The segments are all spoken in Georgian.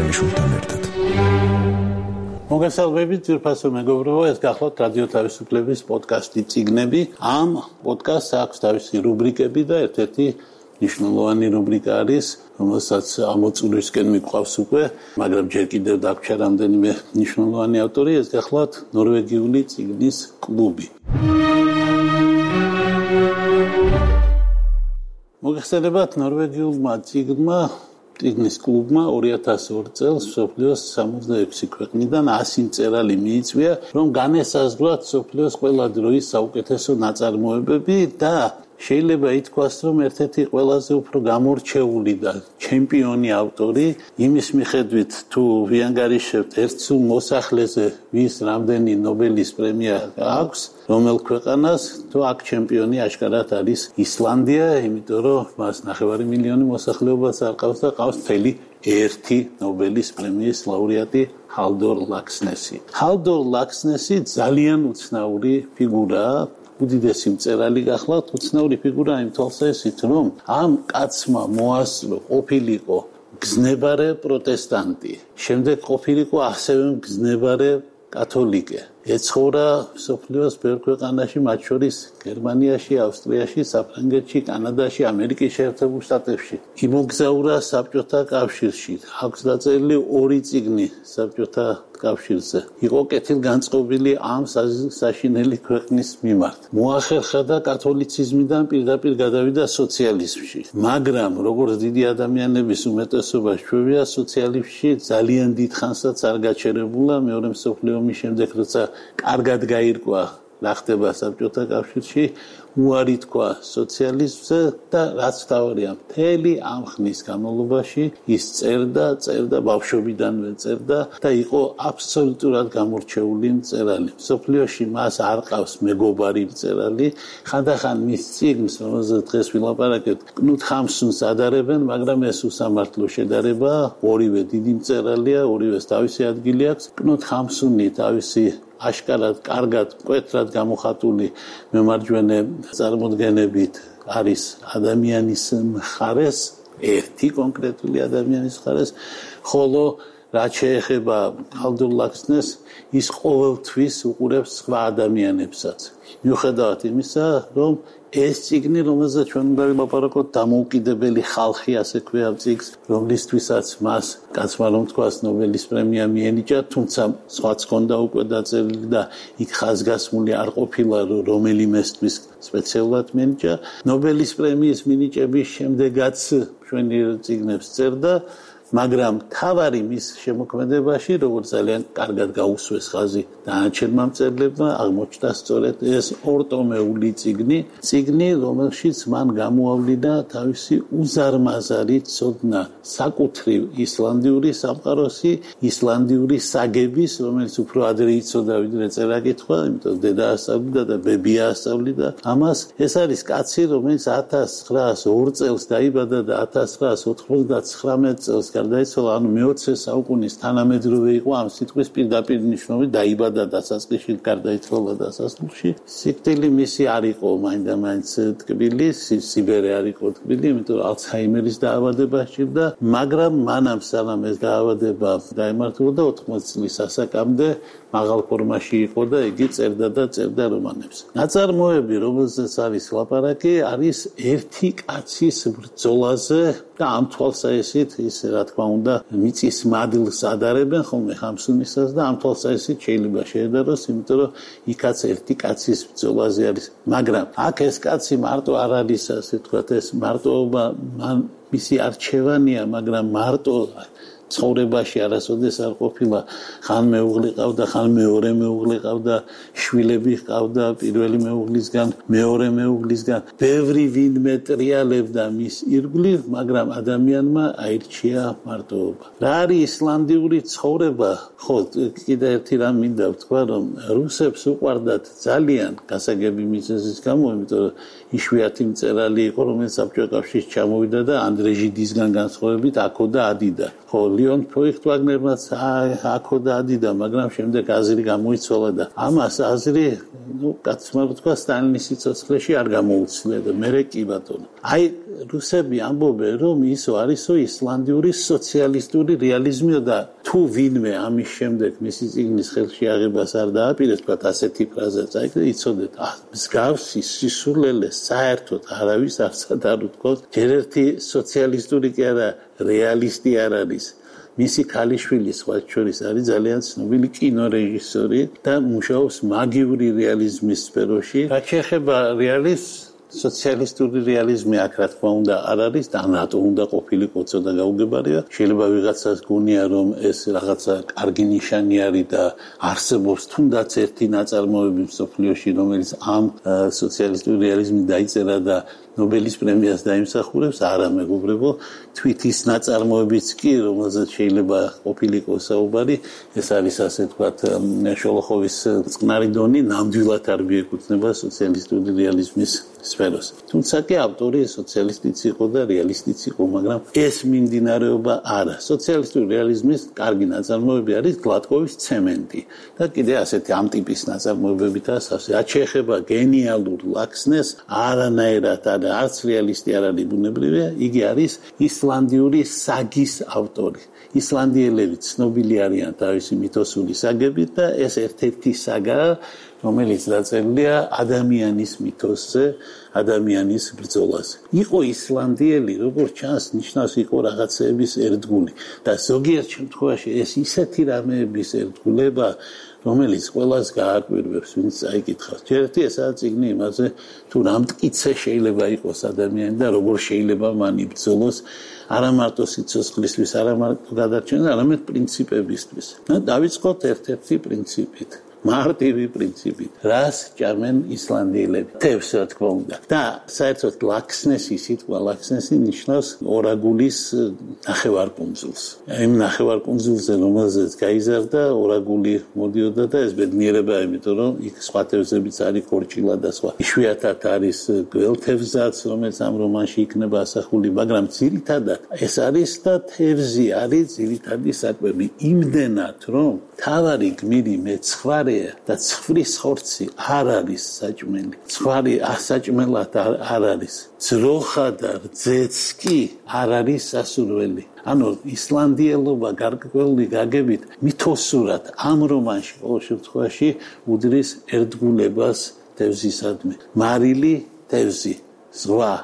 გრძელიშვილთან ერთად. მოგესალმებით ძვირფასო მეგობრებო, ეს გახლავთ რადიო თავისუფლების პოდკასტი წიგნები. ამ პოდკასტს აქვს თავისი რუბრიკები და ერთ-ერთი მნიშვნელოვანი რუბრიკა არის, რომელსაც ამოწურვისკენ მიყვავს უკვე, მაგრამ ჯერ კიდევ დაგვრჩა რამდენიმე მნიშვნელოვანი ავტორი, ეს გახლავთ ნორვეგიული წიგნის კლუბი. მოგეხსენებათ ნორვეგიულმა წიგნის კლუბმა 2002 წელს მსოფლიოს 66 ქვეყნიდან 100 მწერალი მიიწვია, რომ განესაზღვრათ მსოფლიოს ყველა დროის საუკეთესო ნაწარმოებები და შეიძლება ითქვას, რომ ერთ-ერთი ყველაზე უფრო გამორჩეული და ჩემპიონი ავტორი იმის მიხედვით, თუ ვიანგარიშებთ ერთ სულ მოსახლეზე ვის რამდენი ნობელის პრემია აქვს, რომელ ქვეყანას, თუ აქ ჩემპიონი აშკარად არის ისლანდია, იმიტომ რომ მას 9 მილიონი მოსახლეობაც არ ყავს და ყავს მთელი ერთი ნობელის პრემიის ლაურეატი ჰალდორ ლაქსნესი. ჰალდორ ლაქსნესი ძალიან უცნაური ფიგურაა. უდიდესი მწერალი გახლავთ, უცნაური ფიგურა იმ თვალსაზრისით, რომ ამ კაცმა მოასწრო ყოფილიყო გზნებარე პროტესტანტი, შემდეგ ყოფილიყო ასევე გზნებარე კათოლიკე. ეცხოვრა მსოფლიოს ბევრ ქვეყანაში, მათ შორის გერმანიაში, ავსტრიაში, საფრანგეთში, კანადაში, ამერიკის შეერთებულ შტატებში. იმოგზაურა საბჭოთა კავშირში. აქვს დაწერილი 2 წიგნი საბჭოთა კავშირზე. იყო კეთილგანწყობილი ამ საშინელი ქვეყნის მიმართ. მოახერხა და კათოლიციზმიდან პირდაპირ გადავიდა სოციალიზმში. მაგრამ როგორც დიდი ადამიანების უმეტესობა შვებია, სოციალიზმში ძალიან დიდხანსაც არ გაჩერებულა. მეორე მსოფლიო ომის შემდეგ, როცა კარგად გაირკვა რა ხდება საბჭოთა კავშირში, უარი თქვა სოციალიზმზე და რაც თავარია, მთელი ამ ხნის განმავლობაში ის წერდა ბავშვობიდანვე წერდა და იყო აბსოლუტურად გამორჩეული მწერალი. მსოფლიოში მას არ ყავს მეგობარი მწერალი. ხანდახან მის წიგნს, რომელზეც დღეს ვილაპარაკებთ, კნუტ ჰამსუნს ადარებენ, მაგრამ ეს უსამართლო შედარებაა. ორივე დიდი მწერალია, ორივეს თავისი ადგილი აქვს. კნუტ ჰამსუნი თავისი აშკარად, კარგად, მკვეთრად გამოხატული მემარჯვენე წარმოდგენებით არის ადამიანის მხარეს, ერთი კონკრეტული ადამიანის მხარეს, ხოლო რაც შეეხება ჰალდორ ლაქსნეს, ის ყოველთვის უყურებს სხვა ადამიანებსაც. მიუხედავად იმისა, რომ ეს წიგნი, რომელზეც ჩვენ უნდა ვილაპარაკოთ, დამოუკიდებელი ხალხი, ასე ქვია წიგნს, რომლისთვისაც მას კაცმა რომ თქვას ნობელის პრემია მიენიჭა, თუმცა სხვაც ჰქონდა უკვე დაწერილი და იქ ხაზგასმული არ ყოფილა, რომელიმესთვის სპეციალურად მიენიჭა. ნობელის პრემიის მინიჭების შემდეგაც ჩვენი წიგნებს წერდა, მაგრამ თავარი მის შემოქმედებაში, როგორც ძალიან კარგად გაუსვეს ხაზი დანარჩენმა მწერლებმა, აღმოჩნდა სწორედ ეს ორტომეული წიგნი, რომელშიც მან გამოავლინა თავისი უზარმაზარი ცოდნა საკუთრივ ისლანდიური სამყაროსი, ისლანდიური საგების, რომელიც უფრო ადრე იცოდა ვიდრე წერა-კითხვა, იმიტომ დედა ასწავლიდა და ბებია ასწავლიდა. ამას ეს არის კაცი, რომელიც 1902 წელს დაიბადა და 1999 წელს გარდაიცვალა, ანუ მე-20 საუკუნის თანამედროვე იყო ამ სიტყვის პირდაპირ ნიშნობით, დაიბადა დასაწყისში, გარდაიცვალა დასასრულში. სიკვდილი მისი არ იყო მაინდა-მაინც ტკბილი, სიბერე არ იყო ტკბილი, იმიტომ რომ ალცჰაიმერის დაავადება სჭირდა, მაგრამ მანამ სანამ ეს დაავადება დაემართებოდა 80 წლის ასაკამდე მაღალ ფორმაში იყო და იგი წერდა რომანებს. ნაწარმოები, რომელზეც არის ლაპარაკი, არის ერთი კაცის ბრძოლაზე და ამ თვალსაზრისით ის რა თქმა უნდა მიწის მადლს ადარებენ ხოლმე ჰამსუნისას და ამ თვალსაზრისით შეიძლება შეედაროს, იმიტომ რომ იქაც ერთი კაცის ბრძოლაზე არის. მაგრამ აქ ეს კაცი მარტო არ არის, ასე ვთქვათ, ეს მარტოობა მისი არჩევანია, მაგრამ მარტო ცხოვრებაში არასოდეს არ ყოფილა. ხან მეუღლე ყავდა, ხან მეორე მეუღლე ყავდა, შვილები ყავდა პირველი მეუღლისგან, მეორე მეუღლისგან. ბევრი ვინმე ტრიალებდა მის ირგვლივ, მაგრამ ადამიანმა აირჩია მარტოობა. რა არის ისლანდიური ცხოვრება? ხო, კიდე ერთი რამ მინდა ვთქვა, რომ რუსებს უყვარდათ ძალიან გასაგები მიზეზის გამო, იმიტომ რომ იშვიათი მწერალი იყო, რომელიც საბჭოთა კავშირში ჩამოვიდა და ანდრე ჟიდისგან განსხვავებით აქო და ადიდა. ხო, ლიონ ფოიხტვაგნერმაც აქო და ადიდა, მაგრამ შემდეგ აზრი გამოიცვალა და ამას აზრი, კაცმა რა თქვა, სტალინის სიცოცხლეში არ გამოუცვლია და მერე კი ბატონო. აი რუსები ამბობენ, რომ ის არისო ისლანდიური სოციალისტური რეალიზმი და თუ ვინმე ამის შემდეგ მისი წიგნის ხელში აღებას არ დააპირეს, თქვა ასეთი ფრაზა წაიგდა, იცოდეთ, მსგავსი სისულელე საერთოდ არავის არცად არ უთქვას, ჯერ ერთი სოციალისტური კი არა, რეალისტი არ არის. მისი ქალიშვილი სხვა შორის არის ძალიან ცნობილი კინორეჟისორი და მუშაობს მაგიური რეალიზმის სფეროში. რაც შეეხება რეალიზმს, სოციალისტური რეალიზმი აქ რა თქმა უნდა არ არის და რატო უნდა ყოფილიყო და გაუგებარია. შეიძლება ვიღაცას გონია რომ ეს რაღაცა კარგი ნიშანი არის და არსებობს თუნდაც ერთი ნაწარმოები მსოფლიოში, რომელიც ამ სოციალისტური რეალიზმი დაიწერა და ნობელის პრემიას დაიმსახურებს, არა მეგობრებო, თვით ის ნაწარმოებიც კი, რომელზეც შეიძლება ყოფილიყო საუბარი, ეს არის ასე ვთქვათ, შოლოხოვის წყნარი დონი, ნამდვილად არ მიეკუთვნება სოციალისტური რეალიზმის სფეროს. თუმცა კი ავტორი სოციალისტიც იყო და რეალისტიც იყო, მაგრამ ეს მიმდინარეობა არა. სოციალისტური რეალიზმის კარგი ნაწარმოები არის გლატკოვის ცემენტი და კიდე ასეთი ამ ტიპის ნაწარმოებებითაა სავსე. რაც შეეხება გენიალურ ლაქსნეს, არანაირად არც რეალისტი არ არის ბუნებრივია, იგი არის ისლანდიური საგის ავტორი. ისლანდიელები ცნობილი არიან თავისი მითოსული საგებით და ეს ერთ-ერთი საგაა, რომელიც დაწერილია ადამიანის მითოსზე, ადამიანის ბრძოლაზე. იყო ისლანდიელი, როგორც ჩანს, ნიშნავს იყო რაღაცეების ერთგული და ზოგიერთ შემთხვევაში ეს ისეთი რამეების ერთგულება, რომელიც ყველას გააკვირვებს, ვინც წაიკითხავს. ჯერ ერთი ესაა წიგნი იმაზე, თუ რა მტკიცე შეიძლება იყოს ადამიანი და როგორ შეიძლება მან იბრძოლოს არა მარტო სიცოცხლისთვის, არა მარტო გადარჩენას, არამედ პრინციპებისთვის. დავიწყოთ ერთ-ერთი პრინციპით. მარტივი პრინციპით. რას ჭამენ ისლანდიელები? თევზს, რა თქმა უნდა. და საერთოდ ლაქსნესი, სიტყვა ლაქსნესი ნიშნავს ორაგულის ნახევარკუნძულს. იმ ნახევარკუნძულზე, რომელზეც გაიზარდა, ორაგული მოდიოდა და ეს ბედნიერება, იმიტომ რომ იქ სხვა თევზებიც არის, ქორჭილა და სხვა. იშვიათად არის გველთევზაც, რომელიც ამ რომანში იქნება ასახული, მაგრამ ძირითადად ეს არის და თევზი არის ძირითადი საკვები. იმდენად, რომ თავარი გმირი მეცხვარე და ცხვრის ხორცი არ არის საჭმელი. ცხვარი ასაჭმელად არ არის. ძროხა და რძეც კი არ არის სასურველი. ანუ ისლანდიელობა გარკვეული გაგებით მითოსურად ამ რომანში ყოველ შემთხვევაში უდრის ერთგულებას თევზისადმი. მარილი თევზი, ზღვა,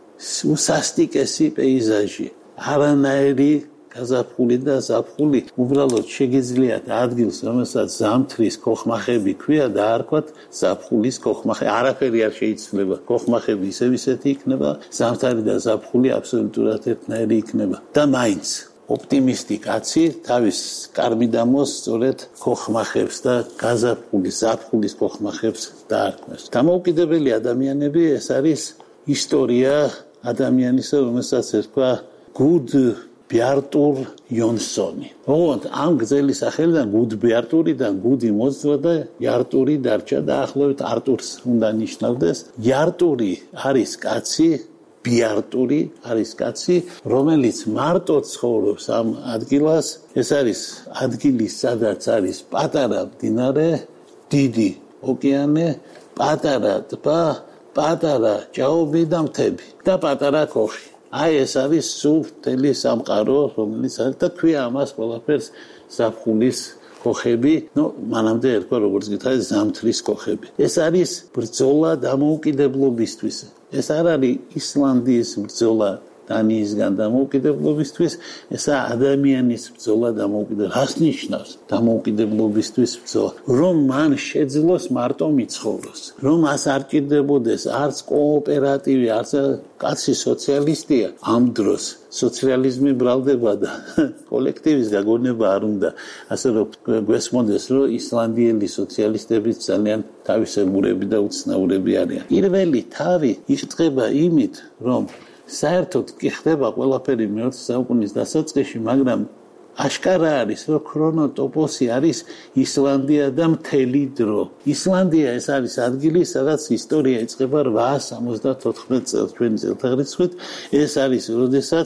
უსასტიკესი პეიზაჟი, არანაირი გაზაფხული და ზაფხული უბრალოდ შეგიძლიათ ადგილს, რომელსაც ზამთრის ქოხმახები ქვია და არქვათ ზაფხულის ქოხმახე. არაფერი არ შეიცვლება. ქოხმახები ისეთი იქნება, ზამთარი და ზაფხული აბსოლუტურად ერთნაირი იქნება. და მაინც ოპტიმისტი კაცი თავის კარმიდამოს სწორედ ქოხმახებს და გაზაფხულის, ზაფხულის ქოხმახებს დაარქმევს. დამოუკიდებელი ადამიანები ეს არის ისტორია ადამიანისა, რომელსაც ერქვა გუდ ბიარტურ იონსონი. ოღონდ ამ გზელი სახელიდან გუდ ბიარტურიდან გუდი მოძრა და იარტური დარჩა და ახლობით არტურს უნდა ნიშნავდეს. იარტური არის კაცი, ბიარტური არის კაცი, რომელიც მარტო ცხოვრობს ამ ადგილას. ეს არის ადგილი, სადაც არის პატარა მდინარე, დიდი ოკეანე, პატარა ტბა, პატარა ჭაობი და მთები და პატარა ქოხი. აი ეს არის სულ მთელი სამყარო, რომელიც არის და ქვია ამას ყველაფერს ზაფხულის ქოხები, მანამდე ერქვა როგორც გითხარით ზამთრის ქოხები. ეს არის ბრძოლა დამოუკიდებლობისთვის. ეს არ არის ისლანდიის ბრძოლა დანიისგან დამოუკიდებლობისთვის, ესაა ადამიანის ბრძოლა დამოუკიდებლობისთვის. რას ნიშნავს დამოუკიდებლობისთვის ბრძოლა? რომ მან შეძლოს მარტო მიცხოვროს, რომ მას არ ჭირდებოდეს არც კოოპერატივი, არც კაცი სოციალისტია. ამ დროს სოციალიზმი ბრალდება და კოლექტივის გაგონება არ უნდა. ასე რომ გვესმოდეს, რომ ისლანდიელი სოციალისტები ძალიან თავისებურები და უცნაურები არიან. პირველი თავი იხტება იმით, რომ საერთოდ კი ხდება ყველაფერი მე-20 საუკუნის დასაწყისში, მაგრამ აშკარა არის, რომ ქრონოტოპოსი არის ისლანდია და მთელი დრო. ისლანდია ეს არის ადგილი, სადაც ისტორია იწყება 874 წელს ჩვენი წელთაღრიცხვით. ეს არის, როდესაც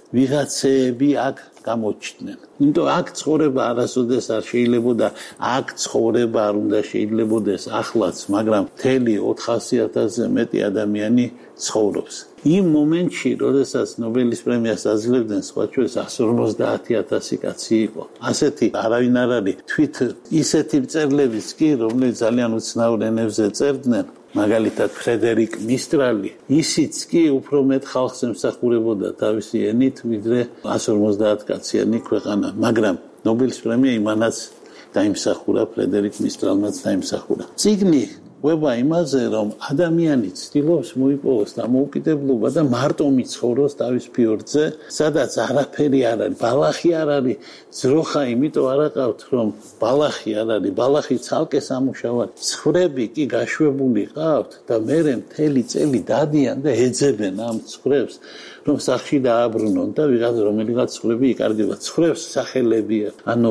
ვიღაცები აქ გამოჩნდნენ. იმიტომ აქ ცხოვრება არასოდეს არ შეიძლებოდა, აქ ცხოვრება არ უნდა შეიძლებოდეს ახლაც, მაგრამ მთელი 400,000-ზე მეტი ადამიანი ცხოვრობს. იმ მომენტში, როდესაც ნობელის პრემიას აძლევდნენ, სხვა ჩვენს 150,000 კაცი იყო. ასეთი არავინ არ არის. თვით ისეთი მწერლებიც კი, რომლებიც ძალიან უცნაურ ენებზე წერდნენ, მაგალითად ფრედერიკ მისტრალი, ისიც კი უფრო მეტ ხალხს ემსახურებოდა თავისი ენით, ვიდრე 150 კაციანი ქვეყანა, მაგრამ ნობელის პრემია იმანაც დაიმსახურა, ფრედერიკ მისტრალმაც დაიმსახურა. წიგნი ყვება იმაზე, რომ ადამიანი ცდილობს მოიპოვოს დამოუკიდებლობა და მარტო მიცხოვროს თავის ფიორდზე, სადაც არაფერი არ არის, ბალახი არ არის, ძროხა იმიტომ არ აყავთ, რომ ბალახი არ არის, ბალახი ცალკე სამუშაოა. ცხვრები კი გაშვებული ყავთ და მერე მთელი წელი დადიან და ეძებენ ამ ცხვრებს, რომ სახში დააბრუნონ და რომელიღაც ცხვრები იკარგება. ცხვრებს სახელებია. ანუ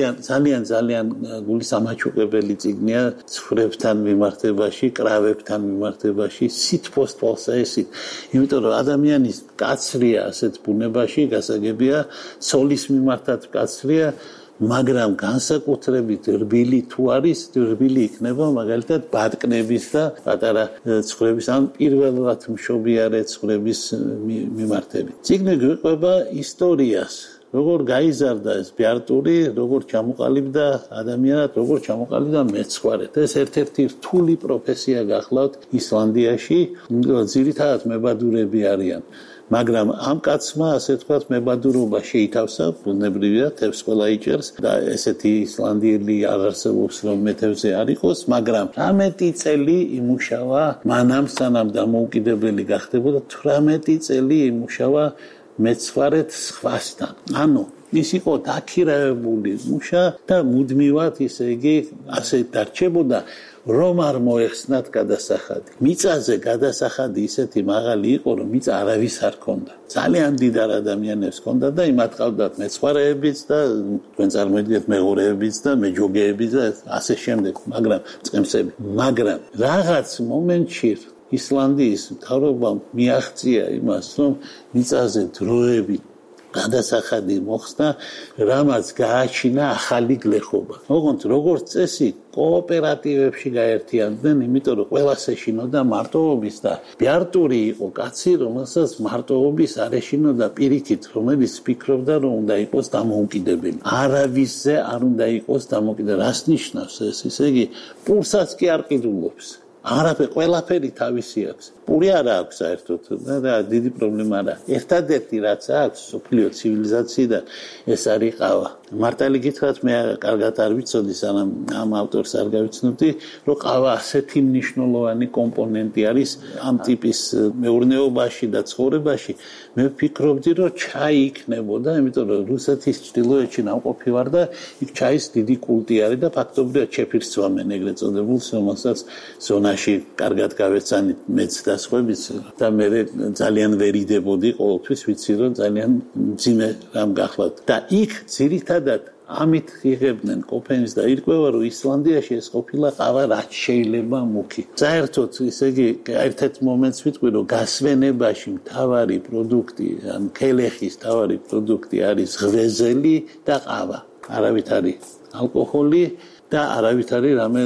ძალიან გულის ამაჩუყებელი წიგნია ცხვრებთან მიმართებაში, კრავებთან მიმართებაში, სითბოს თვალსაჩინო. იმიტომ რომ ადამიანის კაცრია ასეთ ბუნებაში, გასაგებია, სოლის მიმართაც კაცრია, მაგრამ განსაკუთრებით რბილი თუ არის, რბილი იქნება მაგალითად ბატკნების და პატარა ცხვრების, ან პირველად მშობიარე ცხვრების მიმართებით. წიგნი გვიყვება ისტორიას, როგორ გაიზარდა ეს ბიარტური, როგორ ჩამოყალიბდა ადამიანად, როგორ ჩამოყალიბდა მეცხვარედ. ეს ერთ-ერთი რთული პროფესია გახლავთ ისლანდიაში, ძირითადად მებადურები არიან. მაგრამ ამ კაცმა, ასე ვთქვათ, მებადურობა შეითავსა, ბუნებრივია, თევზს ყველა იჭერს და ესეთი ისლანდიელი არ არსებობს, რომ მეთევზე არ იყოს, მაგრამ 18 წელი იმუშავა, მანამ სანამ დამოუკიდებელი გახდებოდა, 18 წელი იმუშავა მეცხვარედ სხვასთან. ანუ ის იყო დაქირავებული მუშა და მუდმივად, ისე იგი, ასე დარჩებოდა, რომ არ მოეხსნათ გადასახადი. მიწაზე გადასახადი ისეთი მაღალი იყო, რომ მიწა არავის არ ჰქონდა. ძალიან დიდარ ადამიანებს ჰქონდა და იმათ ყავდათ მეცხვარეებიც და თქვენ წარმოიდგინეთ მეღორეებიც და მეჯოგეებიც და ასე შემდეგ, მაგრამ წყემსები. მაგრამ რაღაც მომენტში ისლანდიის მთავრობამ მიაღწია იმას, რომ მიწაზე დროებით გადასახადი მოხსნა, რამაც გააჩინა ახალი გლეხობა. ოღონდ როგორც წესი, კოოპერატივებში გაერთიანდნენ, იმიტომ რომ ყველას ეშინოდა მარტოობის და ბიარტური იყო კაცი, რომელსაც მარტოობის არ ეშინოდა პირიქით, რომელიც ფიქრობდა, რომ უნდა იყოს დამოუკიდებელი. არავისზე არ უნდა იყოს დამოუკიდებელი. რას ნიშნავს ეს? ისე იგი, პულსაც კი არ ყიდულობს. არაფერი, ყველაფერი თავისი აქვს. პური არ აქვს საერთოდ და დიდი პრობლემა არა. ერთადერთი რაც აქვს სოფლიო ცივილიზაციიდან ეს არის ყავა. მართალი გითხრათ, მე კარგად არ ვიცოდი, სანამ ამ ავტორს არ გავიცნობდი, რომ ყავა ასეთი მნიშვნელოვანი კომპონენტი არის ამ ტიპის მეურნეობაში და ცხოვრებაში. მე ვფიქრობდი, რომ ჩაი იქნებოდა, იმიტომ რომ რუსეთის ჩრდილოეთში ნამყოფი ვარ და იქ ჩაის დიდი კულტი არის და ფაქტობრივად ჩეფირს წვამენ ეგრეთ წოდებულს, რომელსაც ზონაში კარგად გავეცანით მეც და სხვაებიც და მე ძალიან ვერიდებოდი, ყოველთვის ვიცი, რომ ძალიან მძიმე რამ გახლავთ. და იქ ძირითადად ამით იღებდნენ კოფეინს და ირკვევა, რომ ისლანდიაში ეს ყოფილა ყავა რაც შეიძლება მუქი. საერთოდ, ისე იგი, ერთ-ერთ მომენტს ვიტყვი, რომ გასვენებაში მთავარი პროდუქტი, ან ქელეხის მთავარი პროდუქტი არის ღვეზელი და ყავა. არავით არის ალკოჰოლი და არავით არის რამე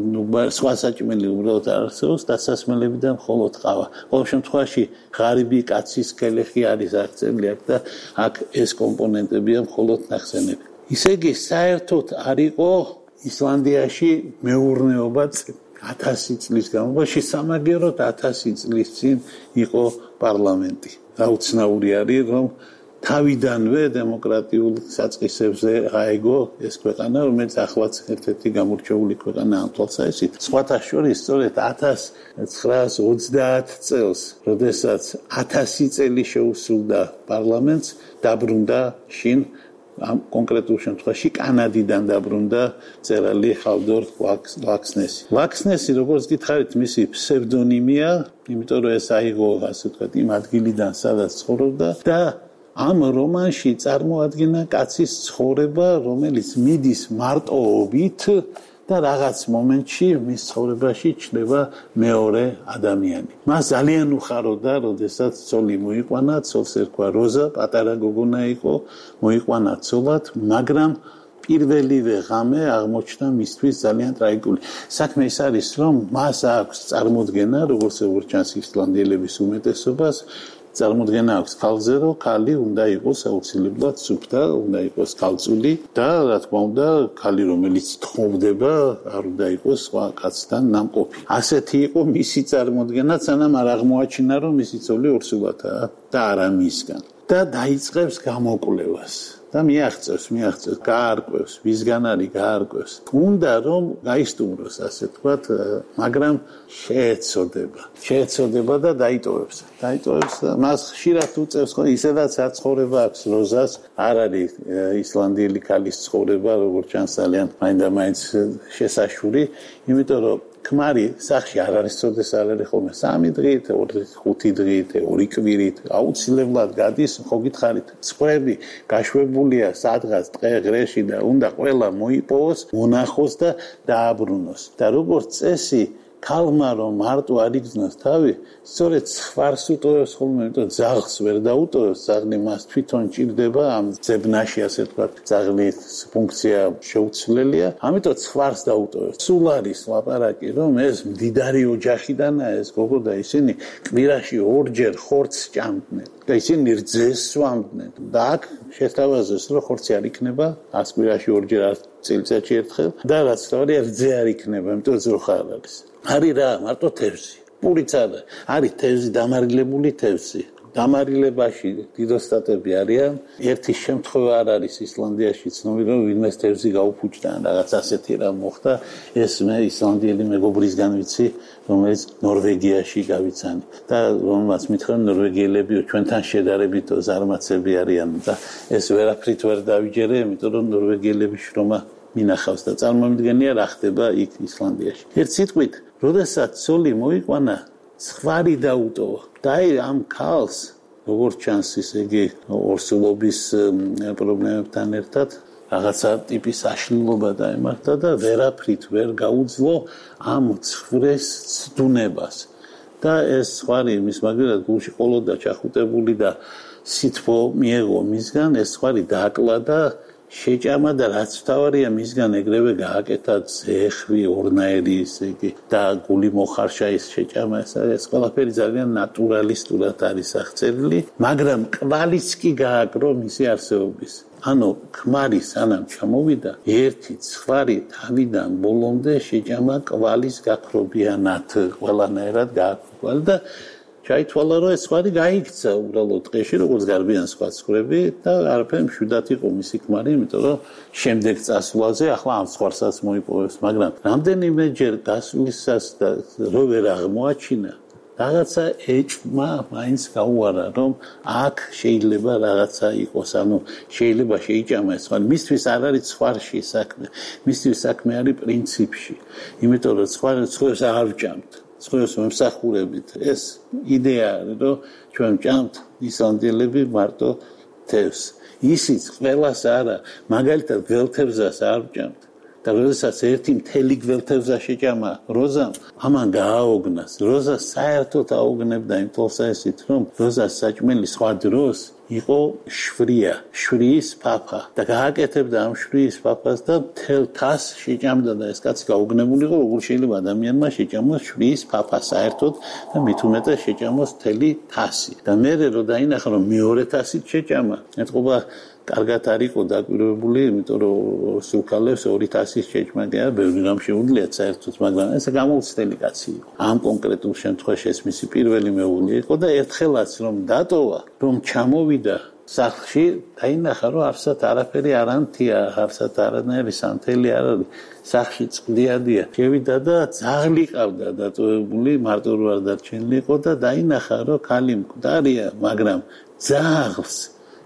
სხვა საჭმელი უბრალოდ არ არსებობს, დასასმელები და მხოლოდ ყავა. ყოველ შემთხვევაში ღარიბი კაცის ქელეხი არის აღწერილი აქ და აქ ეს კომპონენტებია მხოლოდ ნახსენები. ისე იგი, საერთოდ არ იყო ისლანდიაში მეურნეობა 1000 წლის განმავლობაში, სამაგეროდ 1000 წლის წინ იყო პარლამენტი. აუცნაური არის, რომ თავიდანვე დემოკრატიულ საწყისებზე აეგო ეს ქვეყანა, რომელიც ახლაც ერთ-ერთი გამორჩეული ქვეყანა ამ თვალსაჩინო. სხვათა შორის, სწორედ 1930 წელს, როდესაც 1000 წელი შეუსრულდა პარლამენტს, დაბრუნდა შინ ამ კონკრეტულ შემთხვევაში კანადიდან დაბრუნდა მწერალი ჰალდორ ლაქსნესი. ლაქსნესი, როგორც გითხარით, მისი ფსევდონიმია, იმიტომ რომ ეს აიღო, ასე ვთქვათ, იმ ადგილიდან, სადაც ცხოვრობდა და ამ რომანში წარმოადგენა კაცის ცხოვრება, რომელიც მიდის მარტოობით და რაღაც მომენტში მის ცხოვრებაში ჩნდება მეორე ადამიანი. მას ძალიან უხაროდა, როდესაც ცოლი მოიყვანა, ცოლს ერქვა როზა, პატარა გოგონა იყო, მოიყვანა ცოლად, მაგრამ პირველივე ღამე აღმოჩნდა მისთვის ძალიან ტრაგიკული. საქმე ის არის, რომ მას აქვს წარმოდგენა, როგორც ჩანს ისლანდიელების უმეტესობას, წარმოდგენა აქვს ქალზე, რომ ქალი უნდა იყოს აუცილებლად სუფთა, უნდა იყოს ქალწული და რა თქმა უნდა, ქალი რომელიც თხოვდება, არ უნდა იყოს სხვა კაცთან ნამყოფი. ასეთი იყო მისი წარმოდგენა, სანამ არ აღმოაჩინა, რომ მისი ცოლი ორსულათაა და არა მისგან. და დაიწყებს გამოკვლევას. და მიაღწევს, გაარკვევს, ვისგან არის გაარკვევს. უნდა რომ გაისტუმროს, ასე თქვათ, მაგრამ შეეცოდება და დაიტოვებს. მას ხშირად უწევს, ხო, ისედაც აცხოვრება აქვს როზას, არ არის ისლანდიელი ქალის ცხოვრება, როგორც ჩანს ძალიან მაინდა-მაინც შესაშური, იმიტომ რომ ქმარი სახში არ არის წოდეს არ არის ხოლმე 3 დღით, 5 დღით, 2 კვირით, აუცილებლად გადის, ხო გითხარით, წვები გაშვებულია სადღაც დღე-ღრეში და უნდა ყველა მოიპოვოს, მონახოს და დააბრუნოს. და როგორც წესი ქალმა რომ მარტო არ იგრძნოს თავი, სწორედ ხვარს უტოვებს ხოლმე, იმიტომ ძაღლს ვერ დაუტოვებს, ძაღლი მას თვითონ ჭირდება, ამ ძებნაში ასე ვთქვათ, ძაღლის ფუნქცია შეუცვლელია, ამიტომ ხვარს დაუტოვებს. სულ არის ლაპარაკი, რომ ეს მდიდარი ოჯახიდანა ეს გოგო და ისინი კვირაში 2-ჯერ ხორცს ჭამდნენ და ისინი რძეს სვამდნენ. და აქ შეთავაზეს, რომ ხორცი არ იქნება, კვირაში 2-ჯერ წელიწადში ერთხელ და რაც თავი რძე არ იქნება, იმიტომ ძროხა არ არის. არის რა, მარტო თევზი. პურიც არის თევზი, დამარილებული თევზი. დამარილებაში დიდოსტატები არიან. ერთი შემთხვევა არ არის ისლანდიაში ცნობილი, რომ ვინმეს თევზი გაუფუჭდა, რაღაც ასეთი რამ მოხდა. ეს მე ისლანდიელი მეგობრისგან ვიცი, რომელიც ნორვეგიაში გავიცანი. და რომელმაც მითხრა, ნორვეგიელები ჩვენთან შედარებით ზარმაცები არიან და ეს ვერაფრით ვერ დავიჯერე, იმიტომ რომ ნორვეგიელები შრომა მინახავს და წარმომიდგენია რა ხდება იქ ისლანდიაში. ერთ სიტყვით, როდესაც ცოლი მოიყვანა, ხვარი დაუტოვა. და ამ ქალს, როგორც ჩანს, ისე იგი ორსულობის პრობლემებთან ერთად რაღაცა ტიპის აშლილობა დაემართა და ვერაფრით ვერ გაუძლო ამ ცხვრეს ცდუნებას. და ეს ხვარი მის მაგრად გულში ყოლოდა ჩახუტებული და სითბო მიეღო მისგან, ეს ხვარი დააკლა და შეჭამა და რაც თავარია მისგან ეგრევე გააკეთა ზეხვი, ორნაირი ისე იგი და გული მოხარშა ის შეჭამა, ეს ყველაფერი ძალიან ნატურალისტურად არის აღწერილი, მაგრამ კვალიც კი გააკრო მისი არსებობის. ანუ ქმარი სანამ ჩამოვიდა, ერთი ხვარი თავიდან ბოლომდე შეჭამა კვალის გაქრობიანად, ყველანაირად გააკრა და ჩაითვალა, რომ ეს ხვარი გაიქცა უბრალოდ ტყეში, როგორც გარბიან სხვა ცხვრები და არაფერი მშვიდად იყო მისი ქმარი, იმიტომ რომ შემდეგ წასვლაზე ახლა ამ ხვარსაც მოიპოვებს, მაგრამ რამდენიმეჯერ გასვლისას და რო ვერ აღმოაჩინა, რაღაცა ეჭვმა მაინც გაუარა, რომ აქ შეიძლება რაღაცა იყოს, ანუ შეიძლება შეიჭამა ეს ხვარი. მისთვის არ არის ხვარში საქმე, მისთვის საქმე არის პრინციპში, იმიტომ რომ ხვარს არ ვჭამთ. ცხვრებს მომსახურებით ეს იდეა არის, რომ ჩვენ ვჭამთ ისლანდიელები მარტო თევზს. ისიც ყველას არა, მაგალითად გველთევზას არ ვჭამთ. და როდესაც ერთი მთელი გველთევზა შეჭამა როზამ, ამან გააოგნას. როზა საერთოდ აოგნებდა იმ თვალსაზრისით, რომ როზას საჭმელი სხვა დროს იყო შვრია, შვრის პაპა და გააკეთებდა ამ შვრის პაპას და მთელ თას შეჭამდა და ეს კაცი გაუგნებული იყო, როგორ შეიძლება ადამიანმა შეჭამოს შვრის პაპა საერთოდ და მით უმეტეს შეჭამოს მთელი თასი. და მერე რო დაინახა, რომ მეორე თასით შეჭამა, ეთყობა კარგად არისო დაკვირვებული, იმიტომ რომ სულქალებს 2 თასის შეჭმა და ბევრი რამ შეუძლიათ საერთოდ, მაგრამ ეს გამოუცდელი კაცი იყო. ამ კონკრეტულ შემთხვევაში ეს მისი პირველი მეუღლე იყო და ერთხელაც რომ დატოვა, რომ ჩამოვიდა სახლში, დაინახა, რომ არსად არაფერი არ ამთია, არსად არანაირი სამთელი არ არის. სახლში წყლიანია. შევიდა და ძაღლი ყავდა დატოვებული, მარტო არ დარჩენილი იყო და დაინახა, რომ ქალი მკვდარია, მაგრამ ძაღლს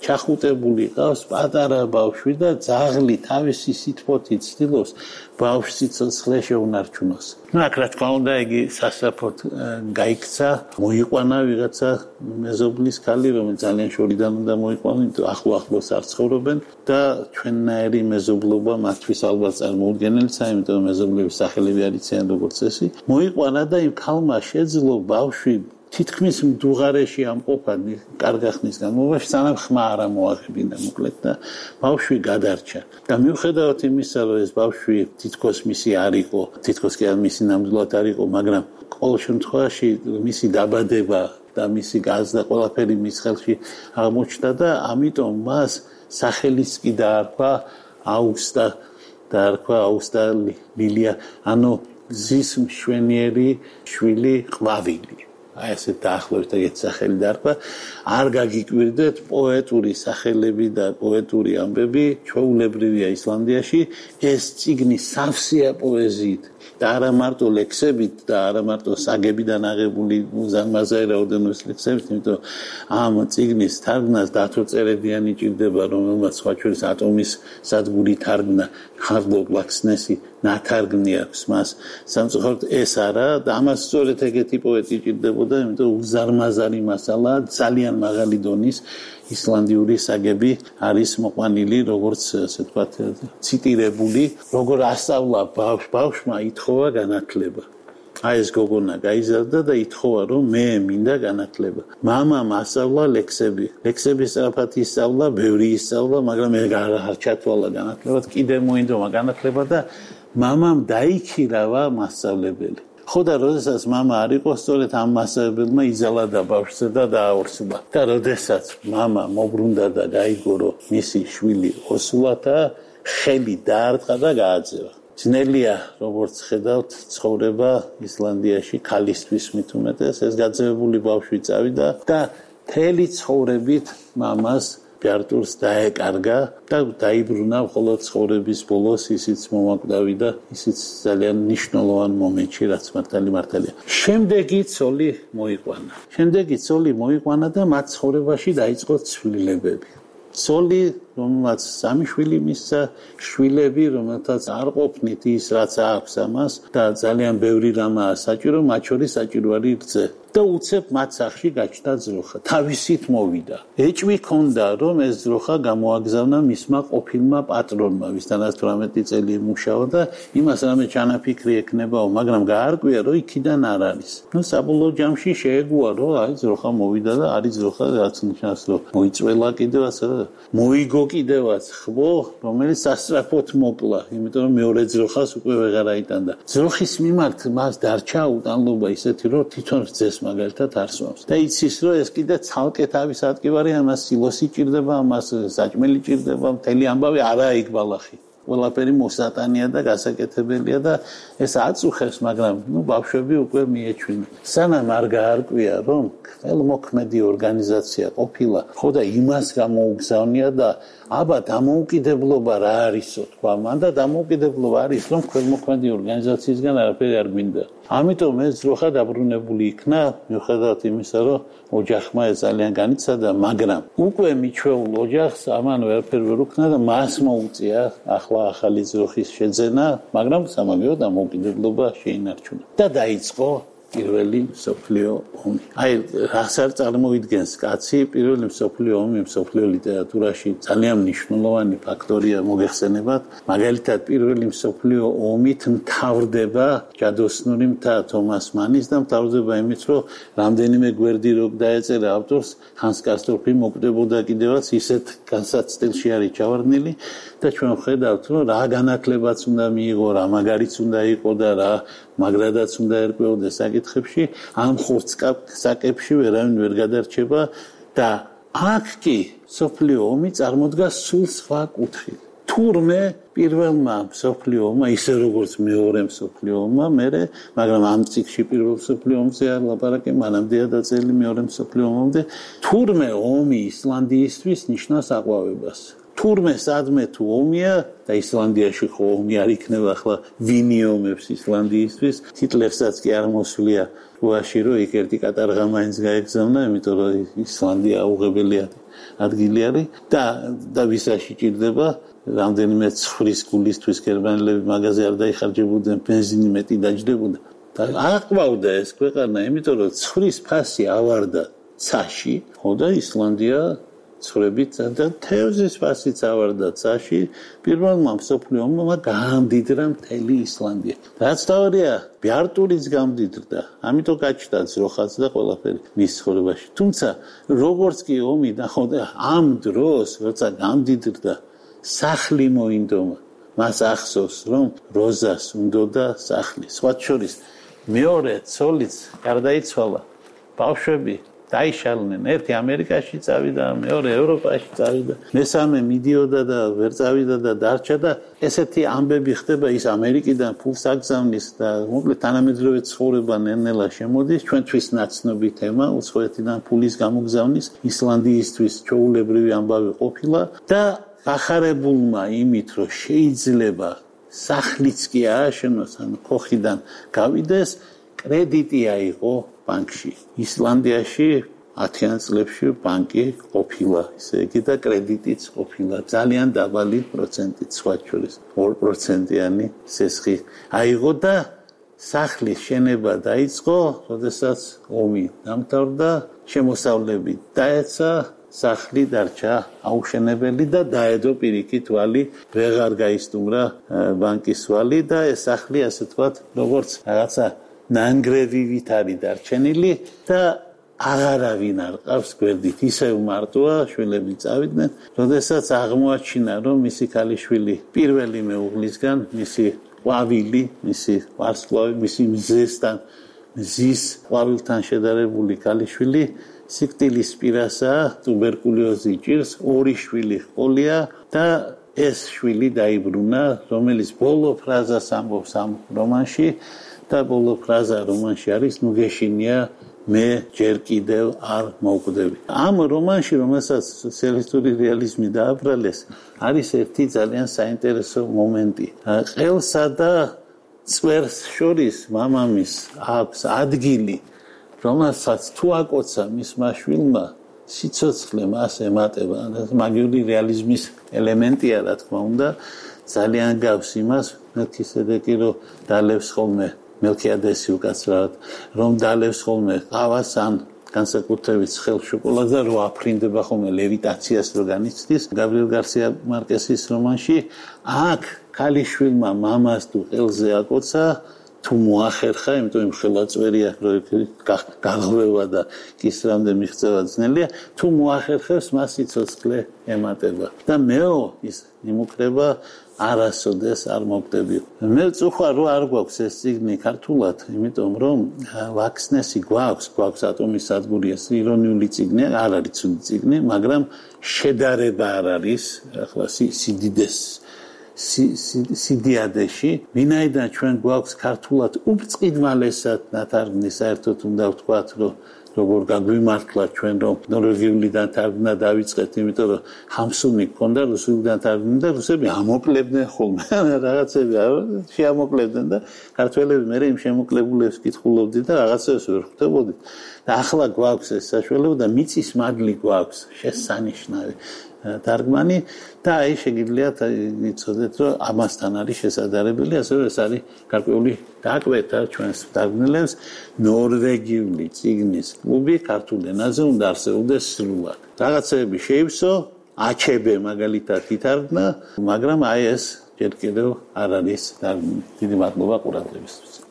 ჩახუტებული ყავს პატარა ბავშვი და ძაღლი თავისი სითბოთი ცდილობს ბავშვს სიცოცხლე შეუნარჩუნოს. აქ რა თქმა უნდა იგი სასწრაფოდ გაიქცა, მოიყვანა ვიღაცა მეზობლის ქალი, რომელიც ძალიან შორიდან უნდა მოიყვანა, იმიტომ ახლოს არ ცხოვრობენ და ჩვენნაირი მეზობლობა მათთვის ალბათ წარმოუდგენელია, იმიტომ მეზობლების სახელები არ იციან როგორც წესი. მოიყვანა და იმ ქალმა შეძლო ბავშვი თითქმის მდუღარეში ამყოფა კარგა ხნის განმავლობაში, სანამ ხმა არ მოაღებინა მოკლედ და ბავშვი გადარჩა. და მიუხედავად იმისა, რომ ეს ბავშვი თითქოს მისი არ იყო, თითქოს კი მისი ნამდვილად არ იყო, მაგრამ ყოველ შემთხვევაში მისი დაბადება და მისი გაზრდა ყველაფერი მის ხელში აღმოჩნდა და ამიტომ მას სახელიც კი დაარქვა აუგუსტა ლილია, ანუ გზის მშვენიერი შვილი ყვავილი. აი ესე დაახლოებით ეგეთი სახელი დაარქვა. არ გაგიკვირდეთ პოეტური სახელები და პოეტური ამბები ჩვეულებრივია ისლანდიაში. ეს წიგნი სავსეა პოეზიით და არა მარტო ლექსებით და არა მარტო საგებიდან აღებული უზარმაზარი რაოდენობის ლექსებით, იმიტომ ამ წიგნის თარგმნას დათო წერედიანი ჭირდება, რომელმაც სხვა შორის ატომის სადგური თარგმნა, ჰარლოდ ლაქსნესი ნათარგმნი აქვს მას. სამწუხაროდ ეს არა და ამას სწორედ ეგეთი პოეტი ჭირდებოდა, იმიტომ უზარმაზარი მასალა, ძალიან მაღალი დონის ისლანდიური საგები არის მოყვანილი, როგორც ასე ვთქვათ, ციტირებული, როგორ ასწავლა ბავშვმა ითხოვა განათლება. აი ეს გოგონა გაიზარდა და ითხოვა, რომ მე მინდა განათლება. მამამ ასწავლა ლექსები. ლექსების სწრაფად ისწავლა, ბევრი ისწავლა, მაგრამ არ ჩათვალა განათლება, კიდე მოინდომა განათლება და მამამ დაიქირავა მასწავლებელი. ხო და როდესაც მამა არ იყო, სწორედ ამ მასწავლებელმა იზალადა ბავშვზე და დააორსა. და როდესაც მამა მობრუნდა და გაიგო, მისი შვილი ოსულათა, ხელი დაარტყა და გააძევა. ძნელია, როგორც ხედავთ, ცხოვრება ისლანდიაში ქალისთვის მით უმეტეს, ეს გაძევებული ბავშვი წავიდა და მთელი ცხოვრებით მამას ბიარტურს დაეკარგა და დაიბრუნა მხოლოდ ცხოვრების ბოლოს, ისიც მომაკვდავი და ისიც ძალიან მნიშვნელოვან მომენტში, რაც მართალია. შემდეგი ცოლი მოიყვანა და მათ ცხოვრებაში დაიწყო ცვლილებები. ცოლი, რომელმაც სამი შვილი მისცა, შვილები, რომელთაც არ ყოფნით ის, რაც აქვს ამას და ძალიან ბევრი რამაა საჭირო, მათ შორის საჭირო არის რძე. და უცებ მათ სახში გაჩნდა ძროხა. თავისით მოვიდა. ეჭვი ჰქონდა, რომ ეს ძროხა გამოაგზავნა მისმა ყოფილმა პატრონმა, ვისთანაც 18 წელი იმუშავა და იმას რამე ჩანაფიქრი ექნებაო, მაგრამ გაარკვია, რომ იქიდან არ არის. საბოლოო ჯამში შეეგუა, რომ აი ძროხა მოვიდა და არის ძროხა, რაც ნიშნავს, რომ მოიწველა კიდევაც, მოიგო კიდევაც ხბო, რომელიც სასწრაფოდ მოკლა, იმიტომ რომ მეორე ძროხას უკვე ვეღარ აიტანდა. ძროხის მიმართ მას დარჩა უტანლობა ისეთი, რომ თვითონ რძეს მაგალითად არ სვამს. და იცის, რომ ეს კიდე ცალკე თავის ადგილარი, ამას სილოსი ჭირდება, ამას საჭმელი ჭირდება, მთელი ამბავი არაა იქ ბალახი. ყველაფერი მოსატანია და გასაკეთებელია და ეს აწუხებს, მაგრამ ბავშვები უკვე მიეჩვენენ. სანამ არ გაარკვია, რომ ხელმოქმედი ორგანიზაცია ყოფილა, ხო და იმას გამოუგზავნია და აბა დამოუკიდებლობა რა არისო, თქვა მან და დამოუკიდებლობა არის, რომ ხელმოქმედი ორგანიზაციისგან არაფერი არ გვინდა. ამიტომ ეს ძროხა დაბრუნებული იქნა, მიუხედავად იმისა, რომ ოჯახმა ეს ძალიან განიცადა, მაგრამ უკვე მიჩვეულ ოჯახს ამან ვერაფერი ვერ უქნა და მას მოუწია ახლა ახალი ძროხის შეძენა, მაგრამ სამაგიეროდ დამოუკიდებლობა შეინარჩუნა. და დაიწყო პირველი მსოფლიო ომი. აი, რას არ წარმოიდგენს კაცი, პირველი მსოფლიო ომი მსოფლიო ლიტერატურაში ძალიან მნიშვნელოვანი ფაქტორია მოგეხსენებათ. მაგალითად, პირველი მსოფლიო ომით მთავრდება ჯადოსნური მთა თომას მანის და მთავრდება იმით, რომ რამდენიმე გვერდი რო დაეწერა ავტორს, ჰანს კასტორფი მოკვდებოდა კიდევაც ისეთ განსაცდელში არის ჩავარდნილი და ჩვენ ხედავთ, რომ რა განათლებაც უნდა მიიღო, რა მაგარიც უნდა იყო და რა მაგრადაც უნდა ერკვეოდეს საკითხებში, ამ ხურცსაკებში ვერავინ ვერ გადარჩება და აქ კი მსოფლიო ომი წარმოდგა სულ სხვა კუთხით. თურმე პირველმა მსოფლიო ომმა, ისე როგორც მეორე მსოფლიო ომმა, მაგრამ ამ წიგნში პირველ მსოფლიო ომზე არ ლაპარაკე, მანამდეა დაწერილი მეორე მსოფლიო ომამდე, თურმე ომი ისლანდიისთვის ნიშნავს აყვავებას. თურმე სადმე თუ ომია და ისლანდიაში ხო ომი არ იქნება ახლა ვინი ომებს ისლანდიისთვის ჰიტლერსაც კი არ მოსვლია რუაში რომ იქ ერთი კატარღა მაინც გაეგზავნა იმიტომ რომ ისლანდია აუღებელი ადგილი არის და ვისაში ჭირდება რამდენიმე ცხვრის გულისთვის გერმანელები მაგაზე არ დაიხარჯებოდნენ ბენზინი მეტი დაჯდებოდა და აყვავდა ეს ქვეყანა იმიტომ რომ ცხვრის ფასი ავარდა ცაში ხო და ისლანდია ცხრებით და თევზის ფასიც ავარდა ცაში პირველმა მსოფლიო ომმა გაამდიდრა მთელი ისლანდია რაც თავია ბიარტურიც გამდიდრდა ამიტომ გაჩნდა ძროხაც და ყველაფერი მის ცხოვრებაში თუმცა როგორც კი ომი დახვდა ამ დროს როცა გამდიდრდა სახლი მოინდომა მას ახსოვს რომ როზას უნდოდა სახლი სხვა შორის მეორე ცოლიც გარდაიცვალა ბავშვები დაიშალნენ ერთი ამერიკაში წავიდა მეორე ევროპაში წავიდა მესამე მიდიოდა და ვერ წავიდა და დარჩა და ესეთი ამბები ხდება ის ამერიკიდან ფულს აგზავნის და მოკლედ თანამედროვე ცხოვრება ნელ-ნელა შემოდის ჩვენთვის ნაცნობი თემა უცხოეთიდან ფულის გამოგზავნის ისლანდიისთვის ჩვეულებრივი ამბავი ყოფილა და ახარებულმა იმით რომ შეიძლება სახლიც კი ააშენოს ან ქოხიდან გავიდეს კრედიტი აიღო ბანკში ისლანდიაში 10-იან წლებში ბანკი ყოფილა ისე იგი და კრედიტიც ყოფილა ძალიან დაბალი პროცენტით სხვა შორის 2%-იანი სესხი აიღო და სახლის შენება დაიწყო როდესაც ომი დამთავრდა შემოსავლები დაეცა სახლი დარჩა აუშენებელი და დაედო პირიქით ვალი ვეღარ გაისტუმრა ბანკის ვალი და ეს სახლი ასე თქვათ როგორც რაღაცა ნანგრევივით არის დარჩენილი და აღარავინ არ ყავს გვერდით ისევ მარტოა შვილები წავიდნენ როდესაც აღმოაჩინა რომ მისი ქალიშვილი პირველი მეუღლისგან მისი ყვავილი მისი ვარსკვლავი მისი მზესთან მზის ყვავილთან შედარებული ქალიშვილი სიკვდილის პირასაა ტუბერკულოზი ჭირს ორი შვილი ჰყოლია და ეს შვილი დაიბრუნა რომელიც ბოლო ფრაზას ამბობს ამ რომანში და ბოლო ფრაზა რომანში არის ნუ გეშინია მე ჯერ კიდევ არ მოვკვდები ამ რომანში რომელსაც სოციალისტური რეალიზმი დააბრალეს არის ერთი ძალიან საინტერესო მომენტი ყელსა და წვერს შორის მამამის აქვს ადგილი რომელსაც თუ აკოცა მისმა შვილმა სიცოცხლე მას ემატება მაგიური რეალიზმის ელემენტია რა თქმა უნდა ძალიან გავს იმას მელქისედეკი რომ დალევს ხოლმე მელქიადესი უკაცრავად რომ დალევს ხოლმე ყავას ან განსაკუთრებით ცხელ შოკოლადს რო აფრინდება ხოლმე ლევიტაციას რო განიცდის გაბრიელ გარსია მარკესის რომანში აქ ქალიშვილმა მამას თუ ყელზე აკოცა თუ მოახერხა იმიტომ ხელაწვერია რომ გაღვევა და კისრამდე მიღწევა ძნელია თუ მოახერხებს მას სიცოცხლე ემატება და მეო ის იმუქრება არასოდეს არ მოგდები. მე წუხარ რომ არ გვაქვს ეს წიგნი ქართულად, იმიტომ რომ ვაქსნესი გვაქვს ატომის სადგურია, ირონიული წიგნი, არ არის ცუდი წიგნი, მაგრამ შედარება არ არის, ახლა სიდიდეს სიდიადეში, ვინაიდან ჩვენ გვაქვს ქართულად უბწყინვალესად ნათარგმნი საერთოდ უნდა ვთქვათ, რომ როგორ გაგვიმართლა ჩვენ რომ ნორვეგიულიდან თარგმნა დავიწყეთ, იმიტომ რომ ჰამსუნი გქონდა რუსულიდან თარგმნა და რუსები ამოკლებდნენ ხოლმე რაღაცები შეამოკლებდნენ და ქართველები მე იმ შემოკლებულებს კითხულობდით და რაღაცებს ვერ ხვდებოდით და ახლა გვაქვს ეს საშუალება და მიწის მადლი გვაქვს შესანიშნავი თარგმანი და აი შეგიძლიათ იცოდეთ რომ ამასთან არის შესაძლებელი ასევე ეს არის გარკვეული დაკვეთა ჩვენს თარგმნელებს ნორვეგიული წიგნის კლუბი ქართულ ენაზე უნდა არსებობდეს სრულად რაღაცები შეივსო აჩებე მაგალითად ითარგმნა მაგრამ აი ეს ჯერ კიდევ არ არის თარგმნილი დიდი მადლობა ყურადღებისთვის